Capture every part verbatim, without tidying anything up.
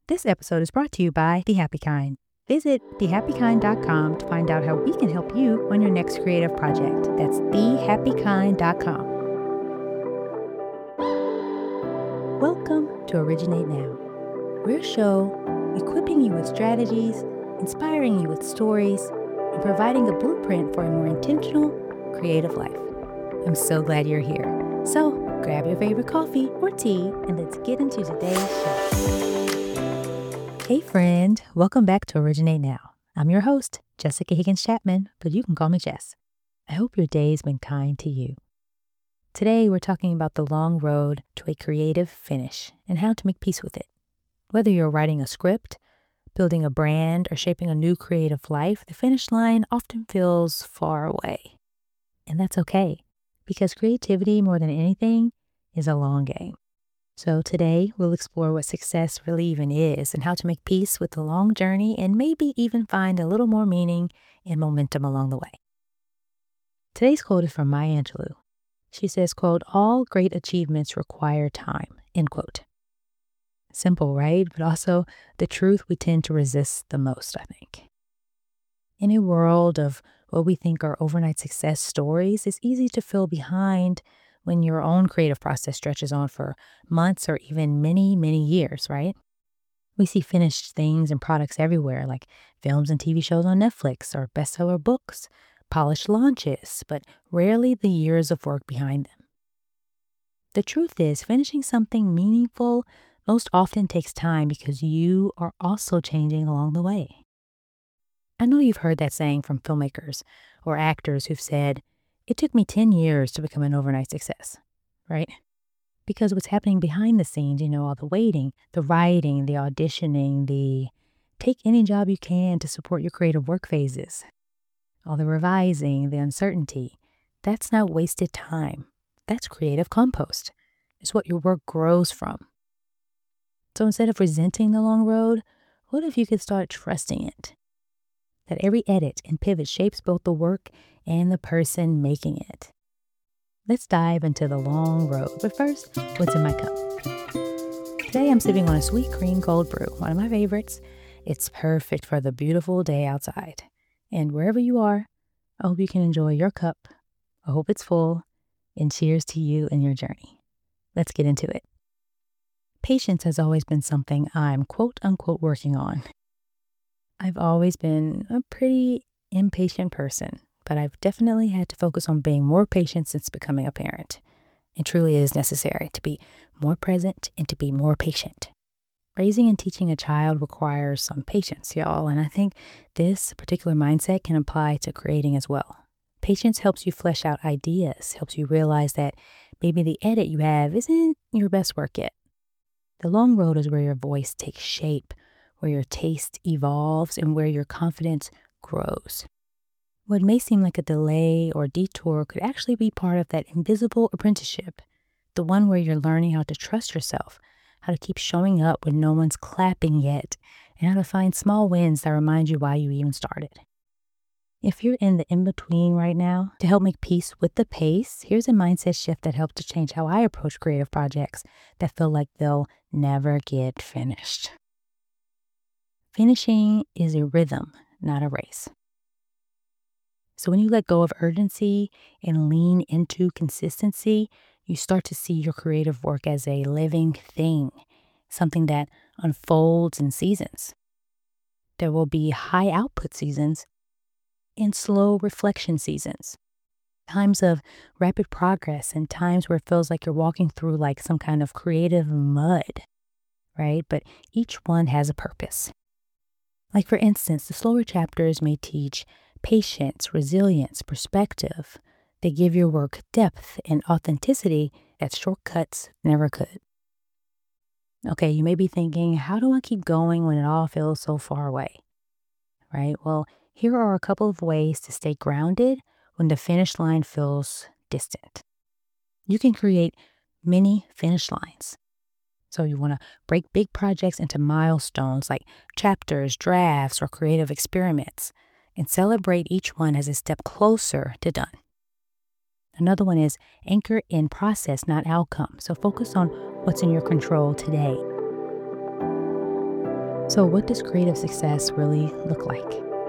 This episode is brought to you by The Happy Kind. Visit the happy kind dot com to find out how we can help you on your next creative project. That's the happy kind dot com. Welcome to Originate Now. We're a show equipping you with strategies, inspiring you with stories, and providing a blueprint for a more intentional, creative life. I'm so glad you're here. So grab your favorite coffee or tea and let's get into today's show. Hey friend, welcome back to Originate Now. I'm your host, Jessica Higgins Chapman, but you can call me Jess. I hope your day's been kind to you. Today we're talking about the long road to a creative finish and how to make peace with it. Whether you're writing a script, building a brand, or shaping a new creative life, the finish line often feels far away. And that's okay, because creativity, more than anything, is a long game. So today, we'll explore what success really even is and how to make peace with the long journey and maybe even find a little more meaning and momentum along the way. Today's quote is from Maya Angelou. She says, quote, "All great achievements require time," end quote. Simple, right? But also the truth we tend to resist the most, I think. In a world of what we think are overnight success stories, it's easy to feel behind when your own creative process stretches on for months or even many, many years, right? We see finished things and products everywhere, like films and T V shows on Netflix or bestseller books, polished launches, but rarely the years of work behind them. The truth is, finishing something meaningful most often takes time because you are also changing along the way. I know you've heard that saying from filmmakers or actors who've said, "It took me ten years to become an overnight success," right? Because what's happening behind the scenes, you know, all the waiting, the writing, the auditioning, the take any job you can to support your creative work phases, all the revising, the uncertainty, that's not wasted time. That's creative compost. It's what your work grows from. So instead of resenting the long road, what if you could start trusting it? That every edit and pivot shapes both the work and the person making it. Let's dive into the long road. But first, what's in my cup? Today I'm sipping on a sweet cream cold brew, one of my favorites. It's perfect for the beautiful day outside. And wherever you are, I hope you can enjoy your cup. I hope it's full. And cheers to you and your journey. Let's get into it. Patience has always been something I'm quote unquote working on. I've always been a pretty impatient person, but I've definitely had to focus on being more patient since becoming a parent. It truly is necessary to be more present and to be more patient. Raising and teaching a child requires some patience, y'all, and I think this particular mindset can apply to creating as well. Patience helps you flesh out ideas, helps you realize that maybe the edit you have isn't your best work yet. The long road is where your voice takes shape, where your taste evolves, and where your confidence grows. What may seem like a delay or detour could actually be part of that invisible apprenticeship, the one where you're learning how to trust yourself, how to keep showing up when no one's clapping yet, and how to find small wins that remind you why you even started. If you're in the in-between right now, to help make peace with the pace, here's a mindset shift that helped to change how I approach creative projects that feel like they'll never get finished. Finishing is a rhythm, not a race. So when you let go of urgency and lean into consistency, you start to see your creative work as a living thing, something that unfolds in seasons. There will be high output seasons and slow reflection seasons, times of rapid progress and times where it feels like you're walking through like some kind of creative mud, right? But each one has a purpose. Like for instance, the slower chapters may teach patience, resilience, perspective. They give your work depth and authenticity that shortcuts never could. Okay, you may be thinking, how do I keep going when it all feels so far away? Right? Well, here are a couple of ways to stay grounded when the finish line feels distant. You can create mini finish lines. So you want to break big projects into milestones like chapters, drafts, or creative experiments, and celebrate each one as a step closer to done. Another one is anchor in process, not outcome. So focus on what's in your control today. So, what does creative success really look like?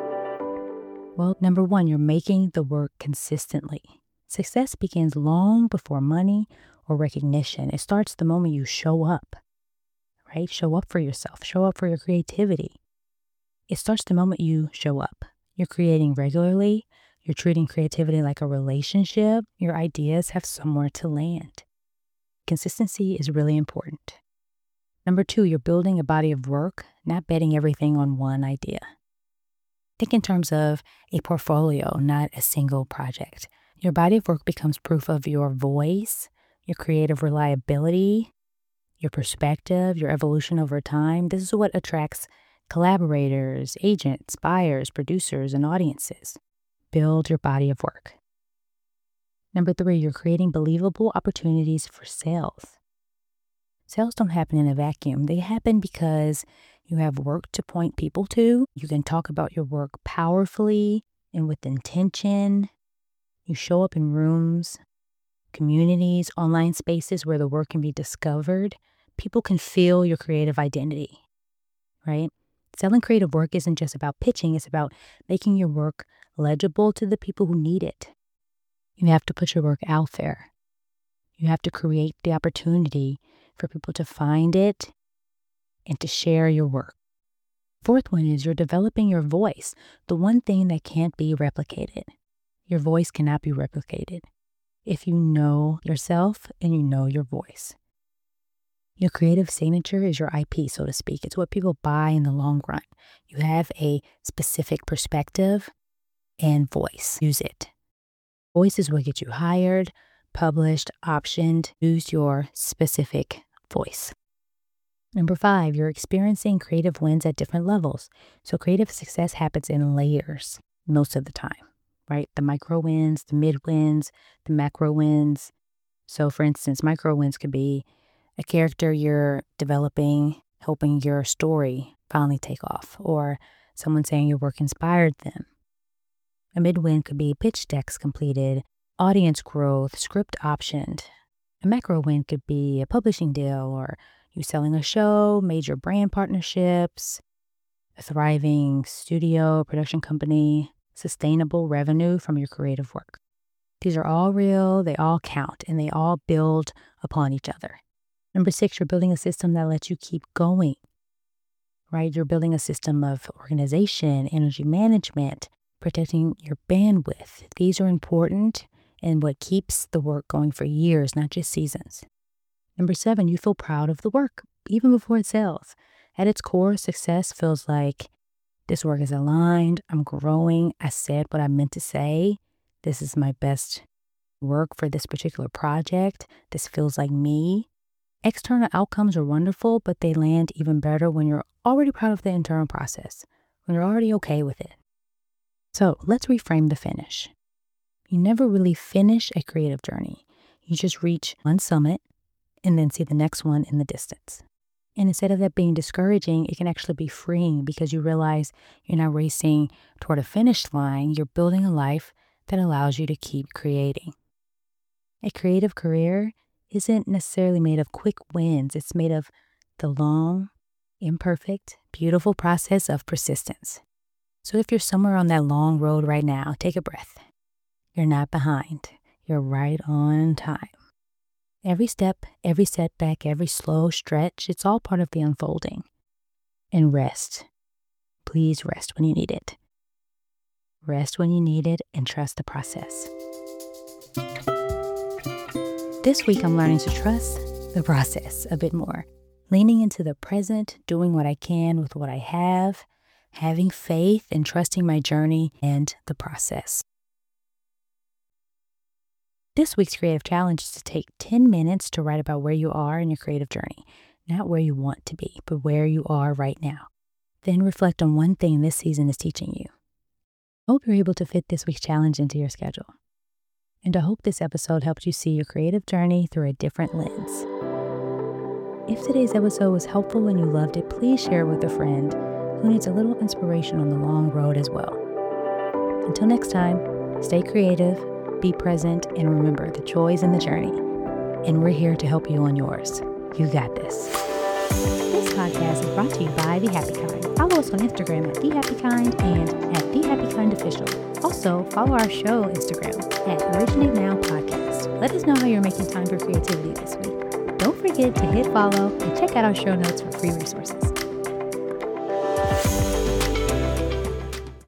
Well, number one, you're making the work consistently. Success begins long before money or recognition. It starts the moment you show up, right? Show up for yourself, show up for your creativity. It starts the moment you show up. You're creating regularly. You're treating creativity like a relationship. Your ideas have somewhere to land. Consistency is really important. Number two, you're building a body of work, not betting everything on one idea. Think in terms of a portfolio, not a single project. Your body of work becomes proof of your voice, your creative reliability, your perspective, your evolution over time. This is what attracts collaborators, agents, buyers, producers, and audiences. Build your body of work. Number three, you're creating believable opportunities for sales. Sales don't happen in a vacuum. They happen because you have work to point people to. You can talk about your work powerfully and with intention. You show up in rooms, communities, online spaces where the work can be discovered. People can feel your creative identity, right? Selling creative work isn't just about pitching. It's about making your work legible to the people who need it. You have to put your work out there. You have to create the opportunity for people to find it and to share your work. Fourth one is you're developing your voice, the one thing that can't be replicated. Your voice cannot be replicated if you know yourself and you know your voice. Your creative signature is your I P, so to speak. It's what people buy in the long run. You have a specific perspective and voice. Use it. Voice is what gets you hired, published, optioned. Use your specific voice. Number five, you're experiencing creative wins at different levels. So creative success happens in layers most of the time, right? The micro wins, the mid wins, the macro wins. So for instance, micro wins could be a character you're developing, helping your story finally take off, or someone saying your work inspired them. A mid win could be pitch decks completed, audience growth, script optioned. A macro win could be a publishing deal, or you selling a show, major brand partnerships, a thriving studio, production company, sustainable revenue from your creative work. These are all real, they all count, and they all build upon each other. Number six, you're building a system that lets you keep going, right? You're building a system of organization, energy management, protecting your bandwidth. These are important and what keeps the work going for years, not just seasons. Number seven, you feel proud of the work, even before it sells. At its core, success feels like this work is aligned, I'm growing, I said what I meant to say, this is my best work for this particular project, this feels like me. External outcomes are wonderful, but they land even better when you're already proud of the internal process, when you're already okay with it. So let's reframe the finish. You never really finish a creative journey. You just reach one summit and then see the next one in the distance. And instead of that being discouraging, it can actually be freeing because you realize you're not racing toward a finish line. You're building a life that allows you to keep creating. A creative career isn't necessarily made of quick wins. It's made of the long, imperfect, beautiful process of persistence. So if you're somewhere on that long road right now, take a breath. You're not behind. You're right on time. Every step, every setback, every slow stretch, it's all part of the unfolding. And rest. Please rest when you need it. Rest when you need it and trust the process. This week, I'm learning to trust the process a bit more. Leaning into the present, doing what I can with what I have, having faith and trusting my journey and the process. This week's creative challenge is to take ten minutes to write about where you are in your creative journey. Not where you want to be, but where you are right now. Then reflect on one thing this season is teaching you. I hope you're able to fit this week's challenge into your schedule. And I hope this episode helped you see your creative journey through a different lens. If today's episode was helpful and you loved it, please share it with a friend who needs a little inspiration on the long road as well. Until next time, stay creative, be present, and remember the joys in the journey. And we're here to help you on yours. You got this. This podcast is brought to you by The Happy Kind. Follow us on Instagram at The Happy Kind and at The Happy Kind Official. Also, follow our show Instagram at Originate Now Podcast. Let us know how you're making time for creativity this week. Don't forget to hit follow and check out our show notes for free resources.